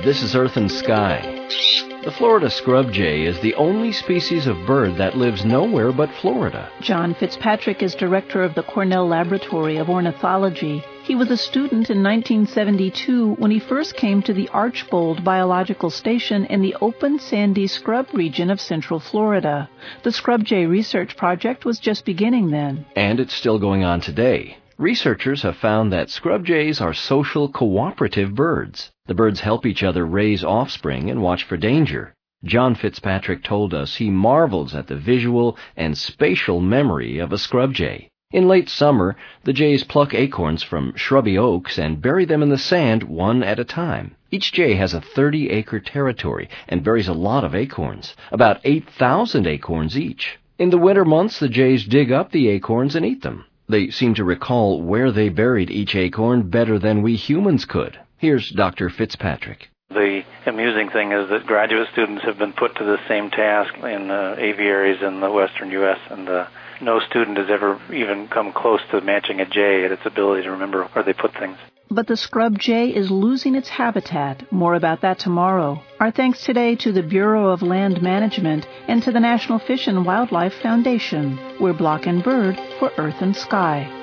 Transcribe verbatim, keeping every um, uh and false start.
this is Earth and Sky. The Florida scrub jay is the only species of bird that lives nowhere but Florida. John Fitzpatrick is director of the Cornell Laboratory of Ornithology. He was a student in nineteen seventy-two when he first came to the Archbold Biological Station in the open sandy scrub region of Central Florida. The scrub jay research project was just beginning then. And it's still going on today. Researchers have found that scrub jays are social, cooperative birds. The birds help each other raise offspring and watch for danger. John Fitzpatrick told us he marvels at the visual and spatial memory of a scrub jay. In late summer, the jays pluck acorns from shrubby oaks and bury them in the sand one at a time. Each jay has a thirty-acre territory and buries a lot of acorns, about eight thousand acorns each. In the winter months, the jays dig up the acorns and eat them. They seem to recall where they buried each acorn better than we humans could. Here's Doctor Fitzpatrick. The amusing thing is that graduate students have been put to the same task in uh, aviaries in the western U S, and uh, no student has ever even come close to matching a jay at its ability to remember where they put things. But the scrub jay is losing its habitat. More about that tomorrow. Our thanks today to the Bureau of Land Management and to the National Fish and Wildlife Foundation. We're Block and Bird for Earth and Sky.